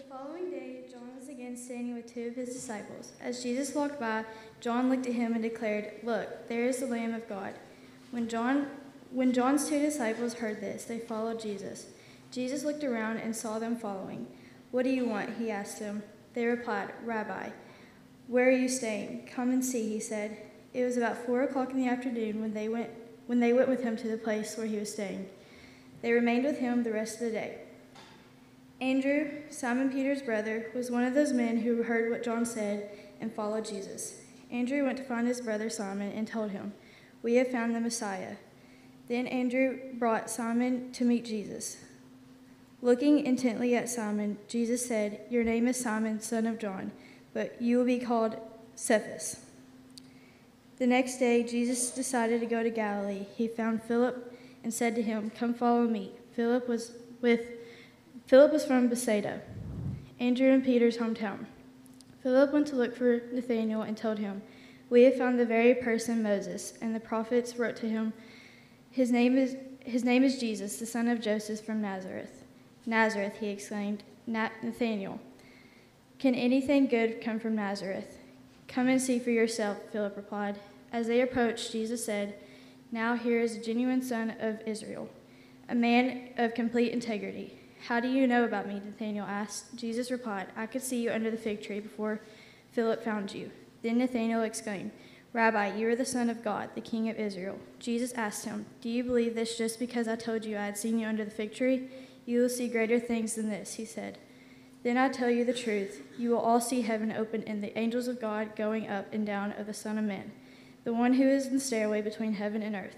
following day, John was again standing with two of his disciples. As Jesus walked by, John looked at him and declared, "Look, there is the Lamb of God." When John's two disciples heard this, they followed Jesus. Jesus looked around and saw them following. "What do you want?" he asked them. They replied, "Rabbi, where are you staying?" "Come and see," he said. It was about 4 o'clock in the afternoon when they went with him to the place where he was staying. They remained with him the rest of the day. Andrew, Simon Peter's brother, was one of those men who heard what John said and followed Jesus. Andrew went to find his brother Simon and told him, "We have found the Messiah." Then Andrew brought Simon to meet Jesus. Looking intently at Simon, Jesus said, "Your name is Simon, son of John, but you will be called Cephas." The next day, Jesus decided to go to Galilee. He found Philip and said to him, "Come follow me." Philip was from Bethsaida, Andrew and Peter's hometown. Philip went to look for Nathanael and told him, "We have found the very person Moses and the prophets wrote to him. His name is Jesus, the son of Joseph from Nazareth." "Nazareth," he exclaimed. "Nathanael, can anything good come from Nazareth?" "Come and see for yourself," Philip replied. As they approached, Jesus said, "Now here is a genuine son of Israel, a man of complete integrity." "How do you know about me?" Nathanael asked. Jesus replied, "I could see you under the fig tree before Philip found you." Then Nathanael exclaimed, "Rabbi, you are the Son of God, the King of Israel." Jesus asked him, "Do you believe this just because I told you I had seen you under the fig tree? You will see greater things than this," he said. "Then I tell you the truth. You will all see heaven open and the angels of God going up and down of the Son of Man, the one who is in the stairway between heaven and earth."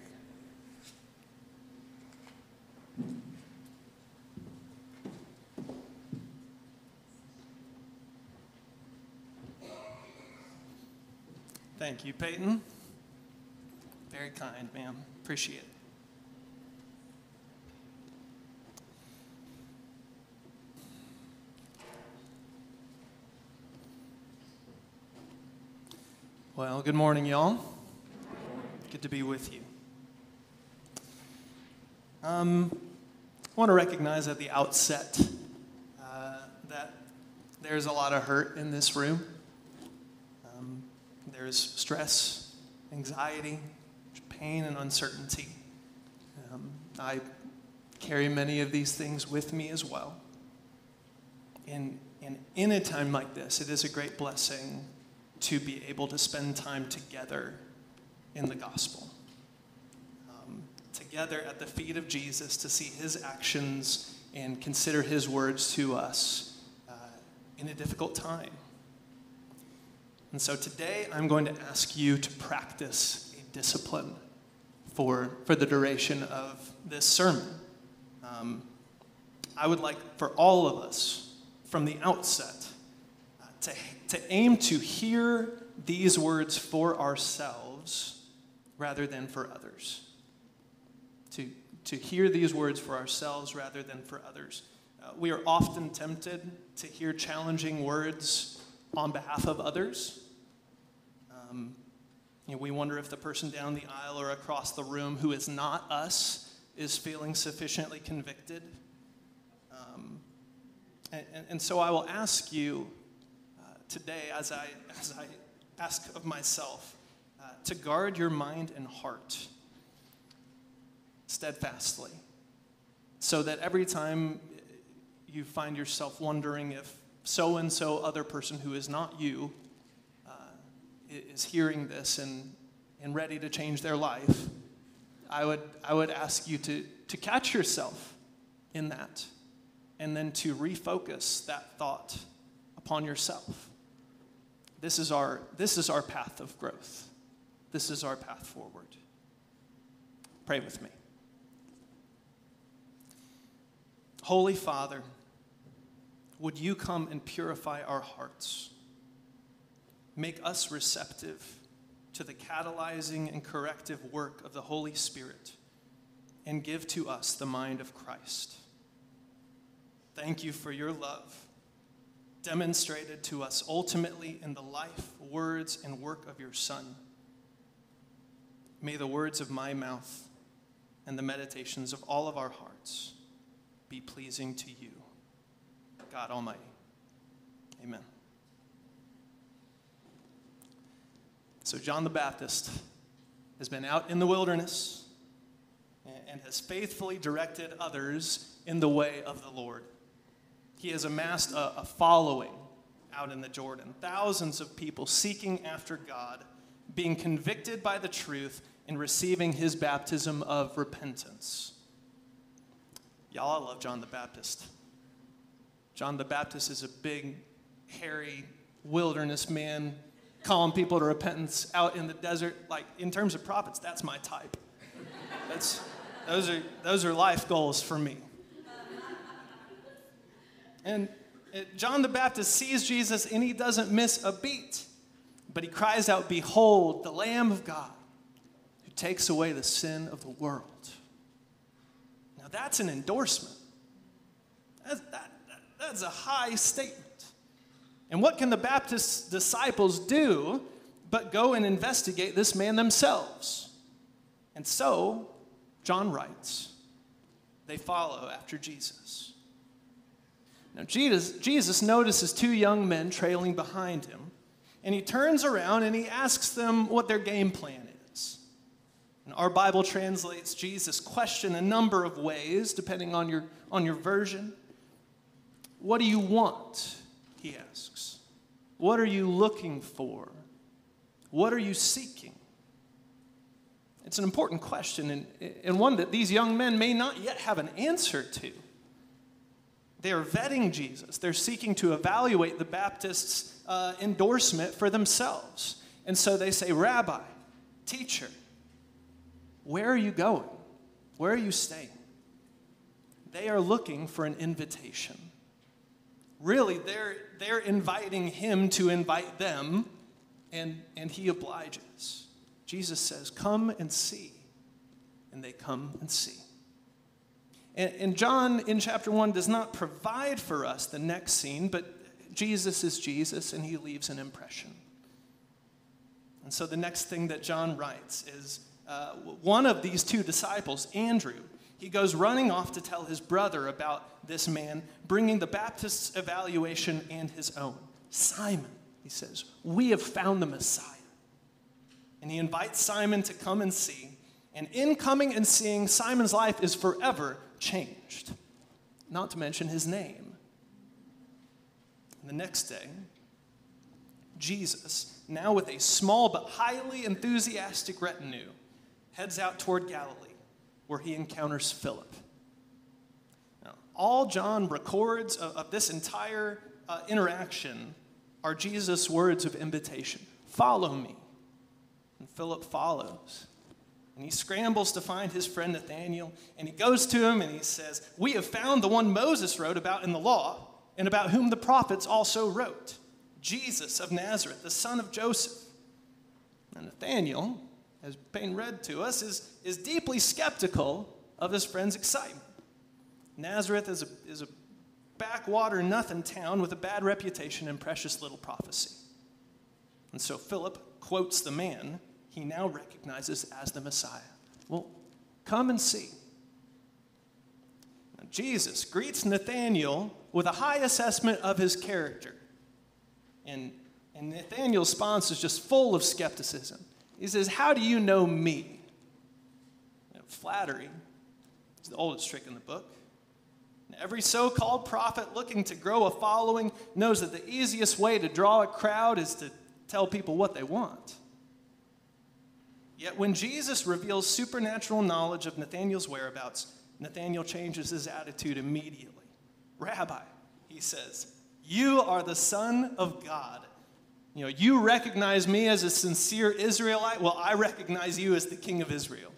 Thank you, Peyton. Very kind, ma'am. Appreciate it. Well, good morning, y'all. Good to be with you. I want to recognize at the outset that there's a lot of hurt in this room. There's stress, anxiety, pain, and uncertainty. I carry many of these things with me as well. And in a time like this, it is a great blessing to be able to spend time together in the gospel. Together at the feet of Jesus to see his actions and consider his words to us in a difficult time. And so today I'm going to ask you to practice a discipline for the duration of this sermon. I would like for all of us from the outset to aim to hear these words for ourselves rather than for others. To hear these words for ourselves rather than for others. We are often tempted to hear challenging words on behalf of others. We wonder if the person down the aisle or across the room who is not us is feeling sufficiently convicted. And so I will ask you today, as I ask of myself, to guard your mind and heart steadfastly, so that every time you find yourself wondering if so-and-so other person who is not you is hearing this and ready to change their life, I would ask you to catch yourself in that, and then to refocus that thought upon yourself. This is our path of growth. This is our path forward. Pray with me. Holy Father, would you come and purify our hearts? Make us receptive to the catalyzing and corrective work of the Holy Spirit, and give to us the mind of Christ. Thank you for your love, demonstrated to us ultimately in the life, words, and work of your Son. May the words of my mouth and the meditations of all of our hearts be pleasing to you, God Almighty. Amen. So John the Baptist has been out in the wilderness and has faithfully directed others in the way of the Lord. He has amassed a following out in the Jordan, thousands of people seeking after God, being convicted by the truth and receiving his baptism of repentance. Y'all, I love John the Baptist. John the Baptist is a big, hairy, wilderness man calling people to repentance out in the desert. Like, in terms of prophets, that's my type. Those are life goals for me. And John the Baptist sees Jesus and he doesn't miss a beat. But he cries out, "Behold, the Lamb of God who takes away the sin of the world." Now that's an endorsement. That's a high statement. And what can the Baptist disciples do but go and investigate this man themselves? And so, John writes, they follow after Jesus. Now, Jesus notices two young men trailing behind him, and he turns around and he asks them what their game plan is. And our Bible translates Jesus' question a number of ways, depending on your version. What do you want? He asks. What are you looking for? What are you seeking? It's an important question, and one that these young men may not yet have an answer to. They are vetting Jesus. They're seeking to evaluate the Baptist's endorsement for themselves. And so they say, "Rabbi, teacher, where are you going? Where are you staying?" They are looking for an invitation. Really, they're inviting him to invite them, and he obliges. Jesus says, "Come and see." And they come and see. And John, in chapter 1, does not provide for us the next scene, but Jesus is Jesus, and he leaves an impression. And so the next thing that John writes is one of these two disciples, Andrew, he goes running off to tell his brother about this man, bringing the Baptist's evaluation and his own. "Simon," he says, "we have found the Messiah." And he invites Simon to come and see. And in coming and seeing, Simon's life is forever changed, not to mention his name. And the next day, Jesus, now with a small but highly enthusiastic retinue, heads out toward Galilee, where he encounters Philip. Now, all John records of this entire interaction are Jesus' words of invitation. "Follow me." And Philip follows. And he scrambles to find his friend Nathanael, and he goes to him and he says, "We have found the one Moses wrote about in the law, and about whom the prophets also wrote, Jesus of Nazareth, the son of Joseph." And Nathanael, as being read to us, is deeply skeptical of his friend's excitement. Nazareth is a backwater nothing town with a bad reputation and precious little prophecy. And so Philip quotes the man he now recognizes as the Messiah. "Well, come and see." Now, Jesus greets Nathanael with a high assessment of his character. And Nathanael's response is just full of skepticism. He says, "How do you know me?" Flattery is the oldest trick in the book. Every so-called prophet looking to grow a following knows that the easiest way to draw a crowd is to tell people what they want. Yet when Jesus reveals supernatural knowledge of Nathanael's whereabouts, Nathanael changes his attitude immediately. "Rabbi," he says, "you are the Son of God. You recognize me as a sincere Israelite. Well, I recognize you as the King of Israel."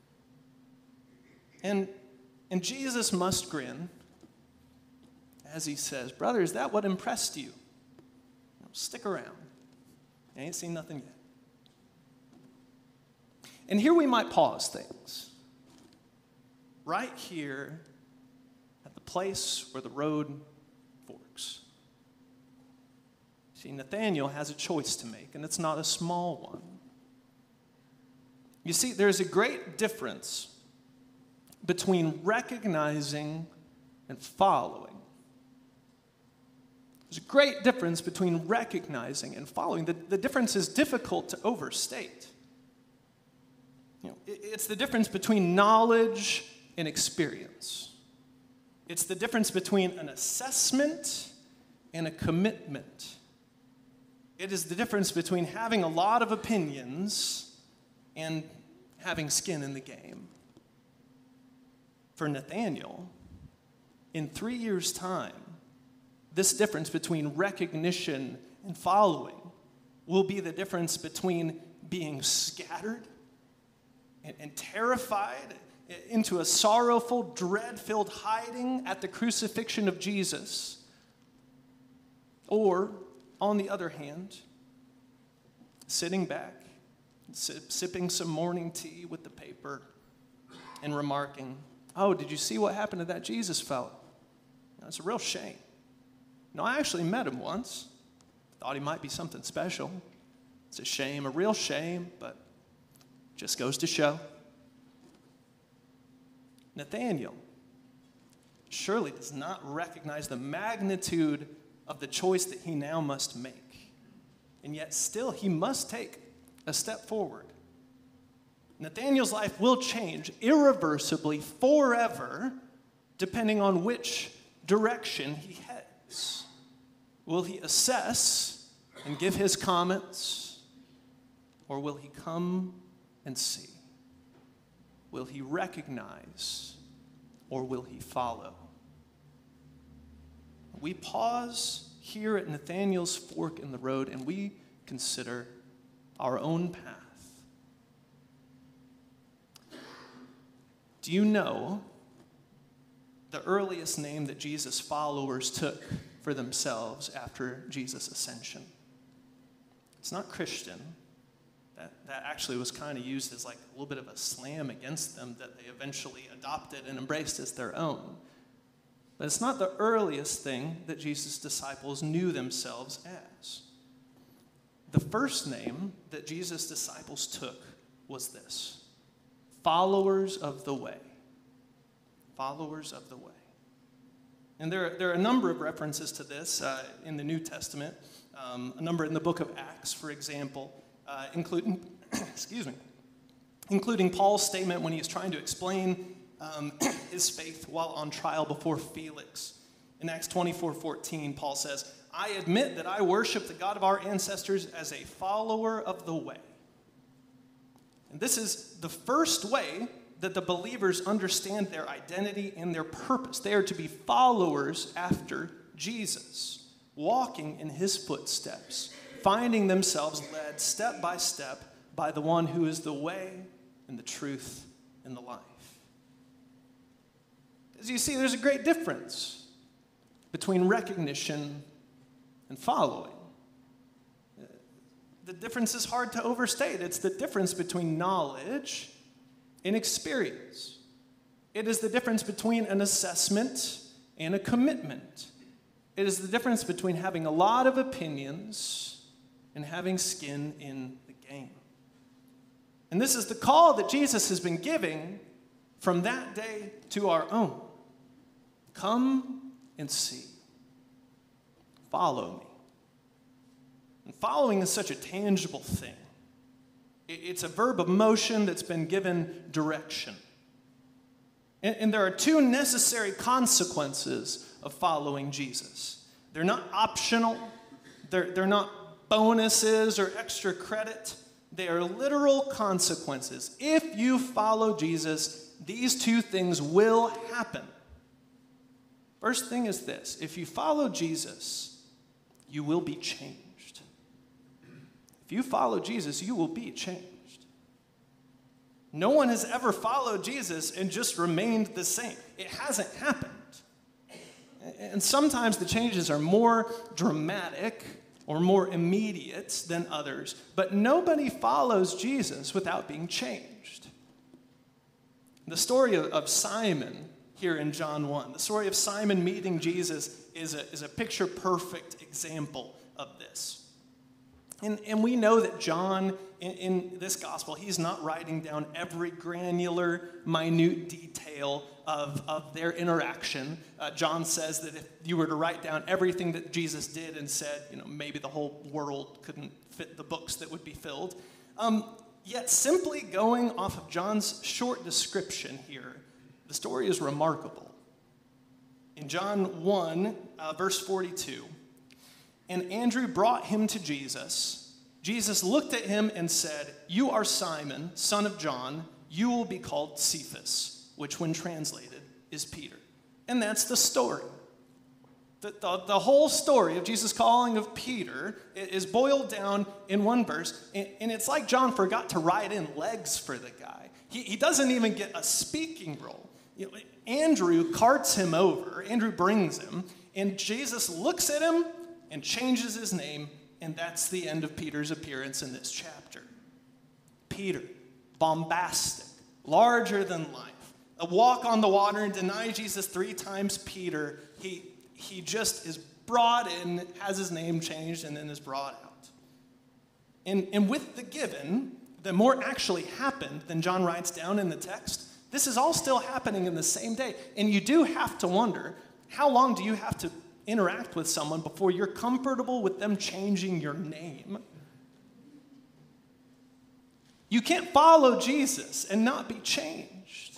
And Jesus must grin as he says, "Brother, is that what impressed you? Stick around. You ain't seen nothing yet." And here we might pause things. Right here at the place where the road forks. See, Nathanael has a choice to make, and it's not a small one. You see, there's a great difference between recognizing and following. There's a great difference between recognizing and following. The difference is difficult to overstate. It's the difference between knowledge and experience. It's the difference between an assessment and a commitment. It is the difference between having a lot of opinions and having skin in the game. For Nathaniel, in 3 years' time, this difference between recognition and following will be the difference between being scattered and terrified into a sorrowful, dread-filled hiding at the crucifixion of Jesus, or, on the other hand, sitting back, sipping some morning tea with the paper, and remarking, "Oh, did you see what happened to that Jesus fellow? It's a real shame. No, I actually met him once. Thought he might be something special. It's a shame, a real shame, but just goes to show." Nathaniel surely does not recognize the magnitude of the choice that he now must make. And yet still he must take a step forward. Nathaniel's life will change irreversibly forever, depending on which direction he heads. Will he assess and give his comments, or will he come and see? Will he recognize, or will he follow? We pause here at Nathaniel's fork in the road and we consider our own path. Do you know the earliest name that Jesus' followers took for themselves after Jesus' ascension? It's not Christian. That actually was kind of used as like a little bit of a slam against them that they eventually adopted and embraced as their own. But it's not the earliest thing that Jesus' disciples knew themselves as. The first name that Jesus' disciples took was this: followers of the way. Followers of the way. And there are a number of references to this in the New Testament, a number in the book of Acts, for example, including Paul's statement when he's trying to explain his faith while on trial before Felix. In Acts 24:14, Paul says, "I admit that I worship the God of our ancestors as a follower of the way." And this is the first way that the believers understand their identity and their purpose. They are to be followers after Jesus, walking in his footsteps, finding themselves led step by step by the one who is the way and the truth and the life. As you see, there's a great difference between recognition and following. The difference is hard to overstate. It's the difference between knowledge and experience. It is the difference between an assessment and a commitment. It is the difference between having a lot of opinions and having skin in the game. And this is the call that Jesus has been giving from that day to our own. Come and see. Follow me. And following is such a tangible thing. It's a verb of motion that's been given direction. And there are two necessary consequences of following Jesus. They're not optional. They're not bonuses or extra credit. They are literal consequences. If you follow Jesus, these two things will happen. First thing is this: if you follow Jesus, you will be changed. If you follow Jesus, you will be changed. No one has ever followed Jesus and just remained the same. It hasn't happened. And sometimes the changes are more dramatic or more immediate than others, but nobody follows Jesus without being changed. The story of Simon here in John 1, the story of Simon meeting Jesus is a picture-perfect example of this. And we know that John, in this gospel, he's not writing down every granular, minute detail of their interaction. John says that if you were to write down everything that Jesus did and said, maybe the whole world couldn't fit the books that would be filled. Yet simply going off of John's short description here, the story is remarkable. In John 1, verse 42, and Andrew brought him to Jesus. Jesus looked at him and said, "You are Simon, son of John. You will be called Cephas," which when translated is Peter. And that's the story. The whole story of Jesus' calling of Peter is boiled down in one verse, and it's like John forgot to write in legs for the guy. He doesn't even get a speaking role. Andrew carts him over, Andrew brings him, and Jesus looks at him and changes his name, and that's the end of Peter's appearance in this chapter. Peter, bombastic, larger than life, a walk on the water and deny Jesus 3 times. Peter, he just is brought in, has his name changed, and then is brought out. And with the given, that more actually happened than John writes down in the text, this is all still happening in the same day. And you do have to wonder, how long do you have to interact with someone before you're comfortable with them changing your name? You can't follow Jesus and not be changed.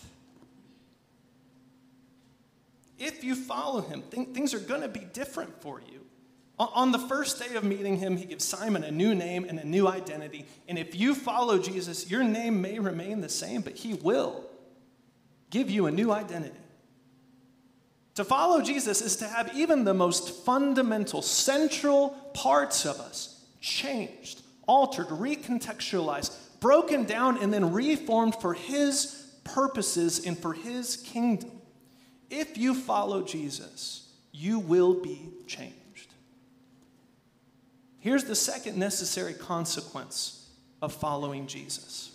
If you follow him, things are going to be different for you. On the first day of meeting him, he gives Simon a new name and a new identity. And if you follow Jesus, your name may remain the same, but he will give you a new identity. To follow Jesus is to have even the most fundamental, central parts of us changed, altered, recontextualized, broken down, and then reformed for his purposes and for his kingdom. If you follow Jesus, you will be changed. Here's the second necessary consequence of following Jesus.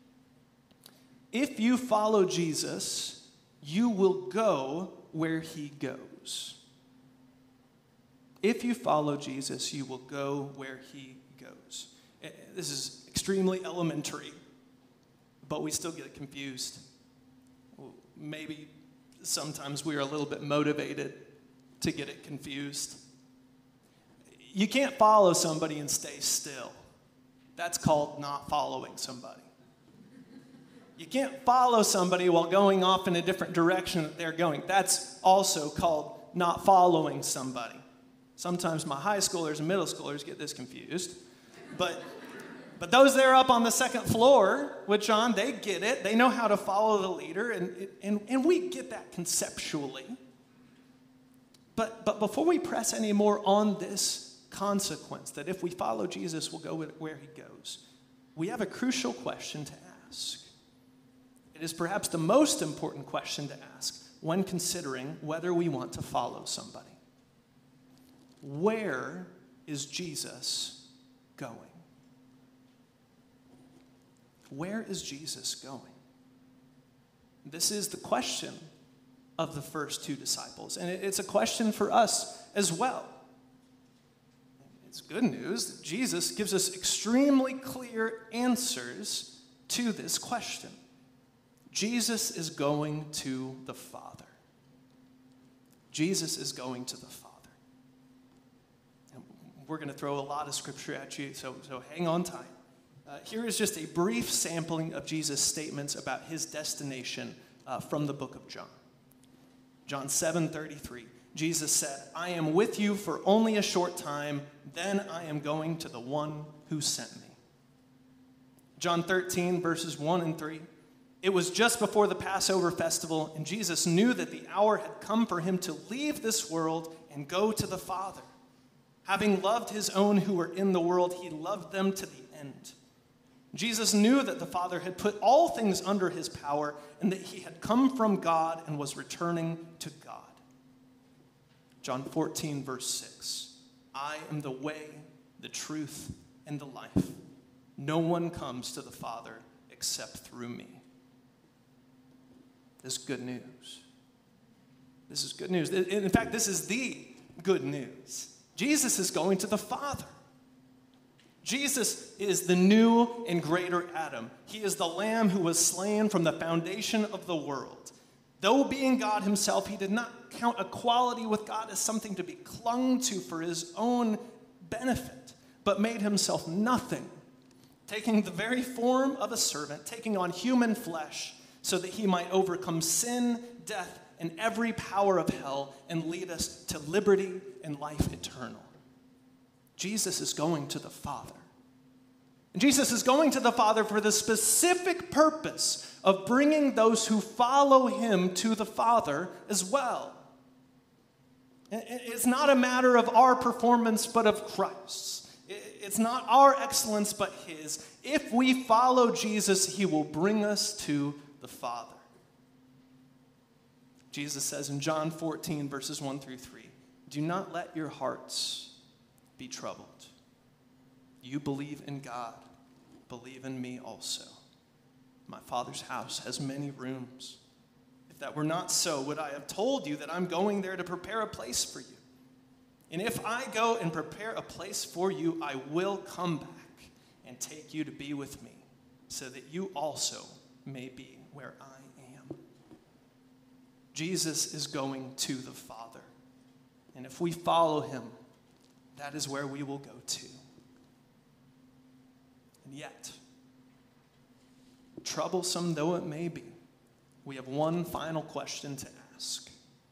If you follow Jesus, you will go where he goes. If you follow Jesus, you will go where he goes. This is extremely elementary, but we still get confused. Maybe sometimes we are a little bit motivated to get it confused. You can't follow somebody and stay still. That's called not following somebody. You can't follow somebody while going off in a different direction that they're going. That's also called not following somebody. Sometimes my high schoolers and middle schoolers get this confused. But those that are up on the second floor with John, they get it. They know how to follow the leader, and we get that conceptually. But before we press any more on this consequence, that if we follow Jesus, we'll go where he goes, we have a crucial question to ask. It is perhaps the most important question to ask when considering whether we want to follow somebody. Where is Jesus going? Where is Jesus going? This is the question of the first 2 disciples, and it's a question for us as well. It's good news that Jesus gives us extremely clear answers to this question. Jesus is going to the Father. Jesus is going to the Father. And we're going to throw a lot of scripture at you, so hang on tight. Here is just a brief sampling of Jesus' statements about his destination from the book of John. John 7:33, Jesus said, "I am with you for only a short time, then I am going to the one who sent me." John 13, verses 1 and 3, it was just before the Passover festival, and Jesus knew that the hour had come for him to leave this world and go to the Father. Having loved his own who were in the world, he loved them to the end. Jesus knew that the Father had put all things under his power and that he had come from God and was returning to God. John 14, verse 6, I am the way, the truth, and the life. No one comes to the Father except through me. This is good news. This is good news. In fact, this is the good news. Jesus is going to the Father. Jesus is the new and greater Adam. He is the Lamb who was slain from the foundation of the world. Though being God himself, he did not count equality with God as something to be clung to for his own benefit, but made himself nothing, taking the very form of a servant, taking on human flesh, so that he might overcome sin, death, and every power of hell and lead us to liberty and life eternal. Jesus is going to the Father. And Jesus is going to the Father for the specific purpose of bringing those who follow him to the Father as well. It's not a matter of our performance, but of Christ's. It's not our excellence, but his. If we follow Jesus, he will bring us to the Father. Jesus says in John 14, verses 1 through 3, "Do not let your hearts be troubled. You believe in God, believe in me also. My Father's house has many rooms. If that were not so, would I have told you that I'm going there to prepare a place for you? And if I go and prepare a place for you, I will come back and take you to be with me, so that you also may be where I am." Jesus is going to the Father. And if we follow him, that is where we will go to. And yet, troublesome though it may be, we have one final question to ask.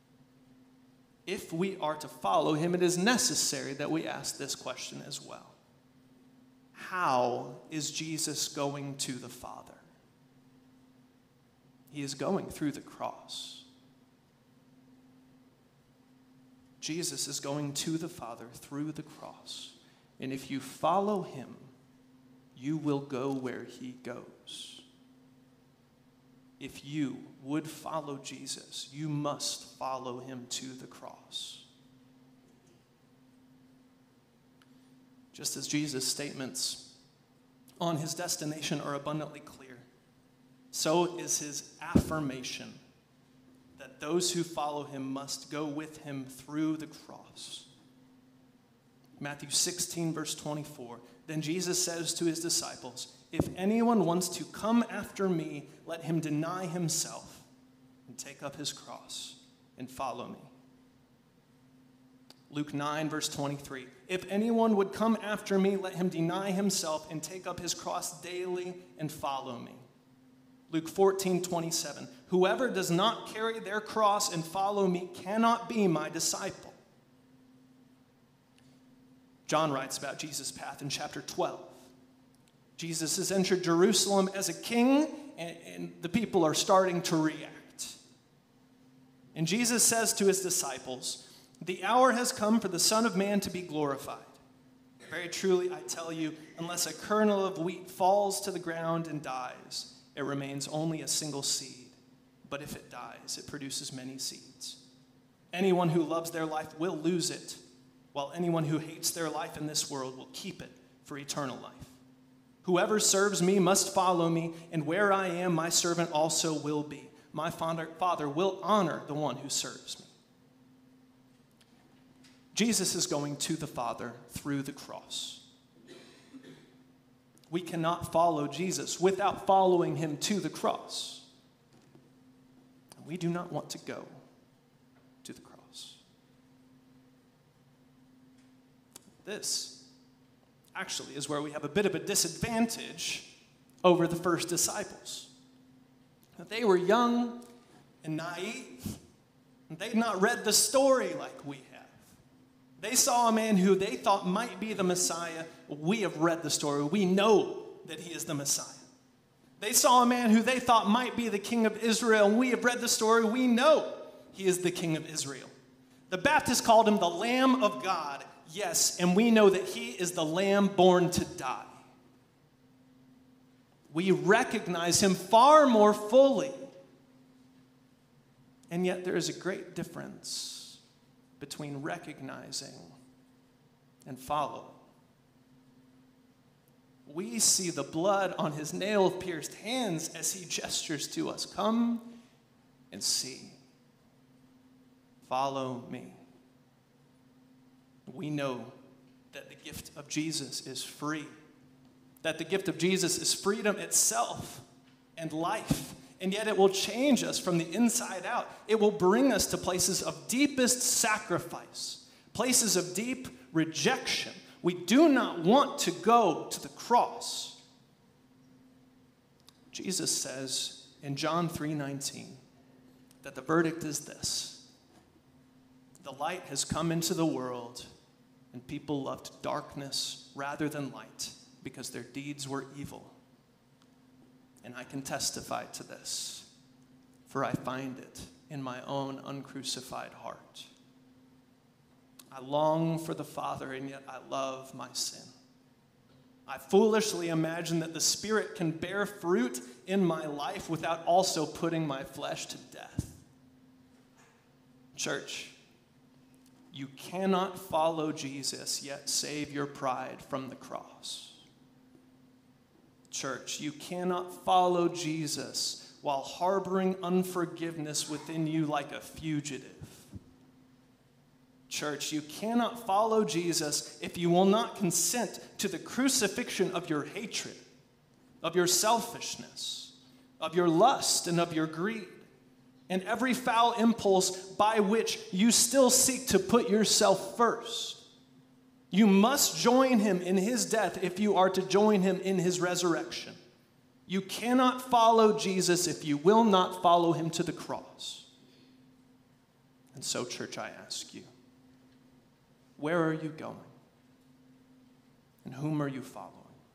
If we are to follow him, it is necessary that we ask this question as well. How is Jesus going to the Father? He is going through the cross. Jesus is going to the Father through the cross. And if you follow him, you will go where he goes. If you would follow Jesus, you must follow him to the cross. Just as Jesus' statements on his destination are abundantly clear, so is his affirmation that those who follow him must go with him through the cross. Matthew 16, verse 24, "Then Jesus says to his disciples, 'If anyone wants to come after me, let him deny himself and take up his cross and follow me.'" Luke 9, verse 23, "If anyone would come after me, let him deny himself and take up his cross daily and follow me." Luke 14, 27, "Whoever does not carry their cross and follow me cannot be my disciple." John writes about Jesus' path in chapter 12. Jesus has entered Jerusalem as a king, and the people are starting to react. And Jesus says to his disciples, "The hour has come for the Son of Man to be glorified. Very truly, I tell you, unless a kernel of wheat falls to the ground and dies, it remains only a single seed. But if it dies, it produces many seeds. Anyone who loves their life will lose it, while anyone who hates their life in this world will keep it for eternal life. Whoever serves me must follow me, and where I am, my servant also will be. My Father will honor the one who serves me." Jesus is going to the Father through the cross. We cannot follow Jesus without following him to the cross. We do not want to go to the cross. This actually is where we have a bit of a disadvantage over the first disciples. They were young and naive, and they'd not read the story like we have. They saw a man who they thought might be the Messiah. We have read the story. We know that he is the Messiah. They saw a man who they thought might be the king of Israel, and we have read the story. We know he is the king of Israel. The Baptists called him the Lamb of God. Yes, and we know that he is the Lamb born to die. We recognize him far more fully. And yet there is a great difference between recognizing and following. We see the blood on his nail-pierced hands as he gestures to us, "Come and see. Follow me." We know that the gift of Jesus is free that the gift of Jesus is freedom itself and life, and yet it will change us from the inside out. It will bring us to places of deepest sacrifice, places of deep rejection. We do not want to go to the cross. Jesus says in John 3:19 that the verdict is this: the light has come into the world, and people loved darkness rather than light because their deeds were evil. And I can testify to this, for I find it in my own uncrucified heart. I long for the Father, and yet I love my sin. I foolishly imagine that the Spirit can bear fruit in my life without also putting my flesh to death. Church, you cannot follow Jesus yet save your pride from the cross. Church, you cannot follow Jesus while harboring unforgiveness within you like a fugitive. Church, you cannot follow Jesus if you will not consent to the crucifixion of your hatred, of your selfishness, of your lust, and of your greed, and every foul impulse by which you still seek to put yourself first. You must join him in his death if you are to join him in his resurrection. You cannot follow Jesus if you will not follow him to the cross. And so, church, I ask you, where are you going? And whom are you following?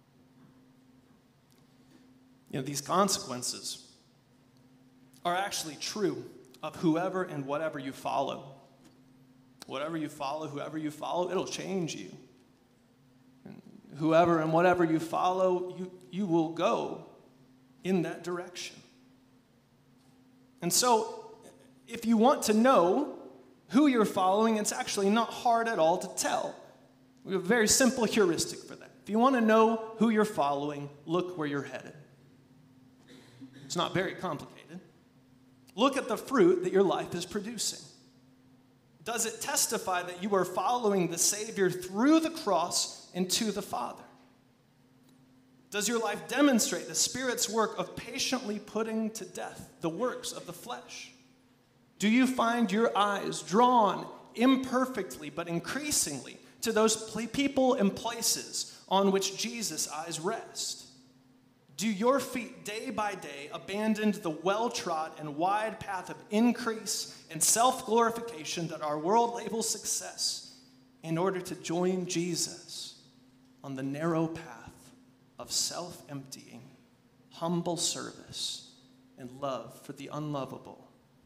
You know, these consequences are actually true of whoever and whatever you follow. Whatever you follow, whoever you follow, it'll change you. And whoever and whatever you follow, you will go in that direction. And so, if you want to know who you're following, it's actually not hard at all to tell. We have a very simple heuristic for that. If you want to know who you're following, look where you're headed. It's not very complicated. Look at the fruit that your life is producing. Does it testify that you are following the Savior through the cross and to the Father? Does your life demonstrate the Spirit's work of patiently putting to death the works of the flesh? Do you find your eyes drawn imperfectly but increasingly to those people and places on which Jesus' eyes rest? Do your feet day by day abandon the well-trod and wide path of increase and self-glorification that our world labels success in order to join Jesus on the narrow path of self-emptying, humble service, and love for the unlovable?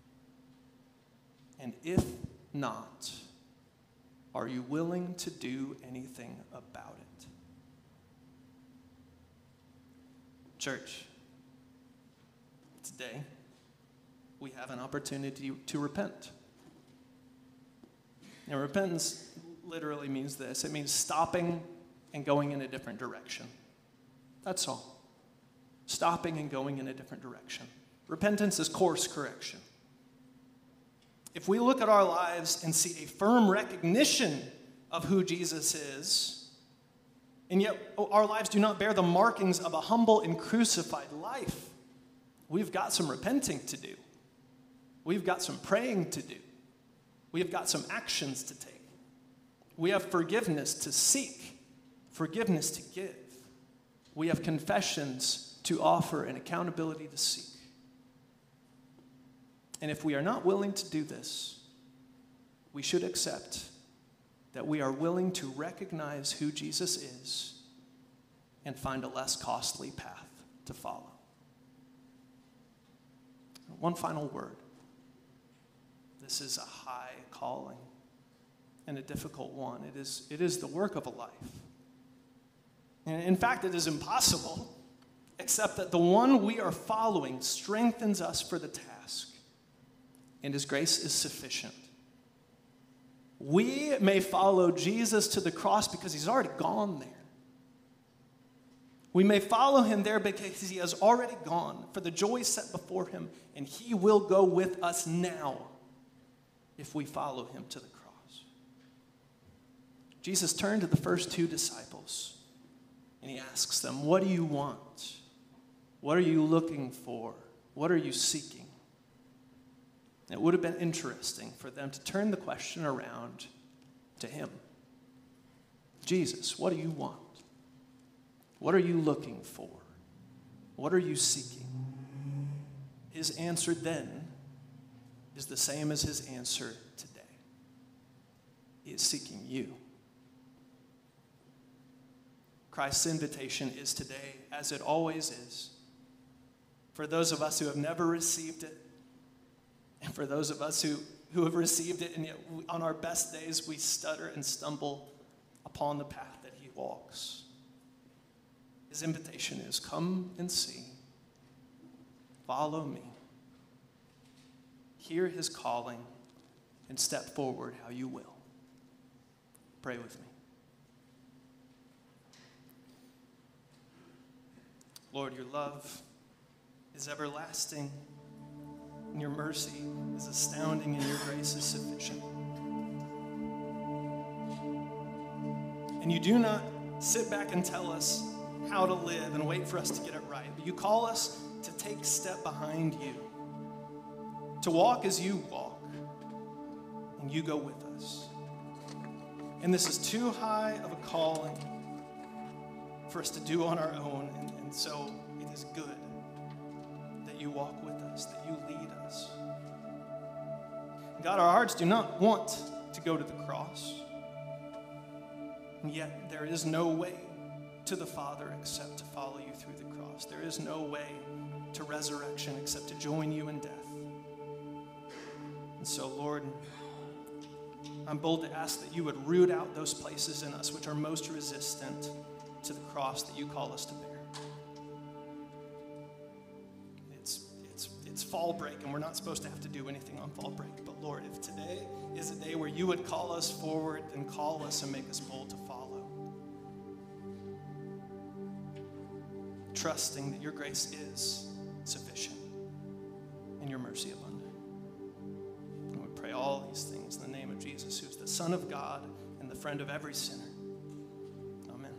And if not, are you willing to do anything about it? Church, today we have an opportunity to repent. And repentance literally means this. It means stopping and going in a different direction. That's all. Stopping and going in a different direction. Repentance is course correction. If we look at our lives and see a firm recognition of who Jesus is, and yet our lives do not bear the markings of a humble and crucified life, we've got some repenting to do. We've got some praying to do. We've got some actions to take. We have forgiveness to seek, forgiveness to give. We have confessions to offer and accountability to seek. And if we are not willing to do this, we should accept that we are willing to recognize who Jesus is and find a less costly path to follow. One final word. This is a high calling and a difficult one. It is the work of a life. And in fact, it is impossible, except that the one we are following strengthens us for the task, and his grace is sufficient. We may follow Jesus to the cross because he's already gone there. We may follow him there because he has already gone for the joy set before him, and he will go with us now if we follow him to the cross. Jesus turned to the first two disciples And he asks them, what do you want? What are you looking for? What are you seeking? It would have been interesting for them to turn the question around to him. Jesus, what do you want? What are you looking for? What are you seeking? His answer then is the same as his answer today. He is seeking you. Christ's invitation is today, as it always is, for those of us who have never received it, and for those of us who have received it, and yet on our best days we stutter and stumble upon the path that he walks. His invitation is, come and see. Follow me. Hear his calling and step forward how you will. Pray with me. Lord, your love is everlasting, and your mercy is astounding, and your grace is sufficient. And you do not sit back and tell us how to live and wait for us to get it right, but you call us to take step behind you, to walk as you walk, and you go with us. And this is too high of a calling for us to do on our own, and so it is good that you walk with us, that you lead us. God, our hearts do not want to go to the cross, and yet there is no way to the Father except to follow you through the cross. There is no way to resurrection except to join you in death. And so, Lord, I'm bold to ask that you would root out those places in us which are most resistant to the cross that you call us to bear. It's fall break, and we're not supposed to have to do anything on fall break. But Lord, if today is a day where you would call us forward, then call us and make us bold to follow. Trusting that your grace is sufficient and your mercy abundant. And we pray all these things in the name of Jesus, who is the Son of God and the friend of every sinner. Amen.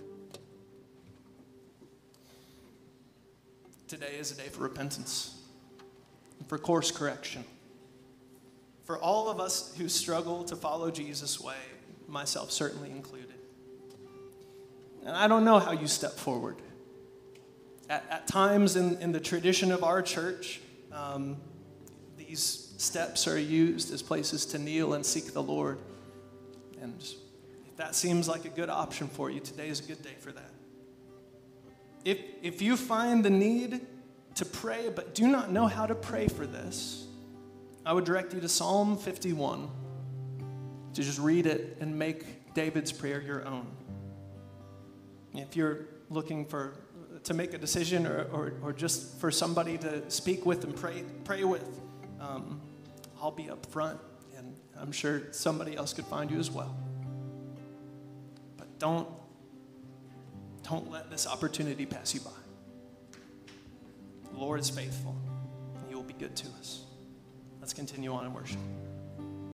Today is a day for repentance, for course correction. For all of us who struggle to follow Jesus' way, myself certainly included. And I don't know how you step forward. At times in the tradition of our church, these steps are used as places to kneel and seek the Lord. And if that seems like a good option for you, today is a good day for that. If you find the need to pray but do not know how to pray for this, I would direct you to Psalm 51, to just read it and make David's prayer your own. If you're looking to make a decision or just for somebody to speak with and pray with, I'll be up front, and I'm sure somebody else could find you as well. But don't let this opportunity pass you by. The Lord is faithful, and he will be good to us. Let's continue on in worship.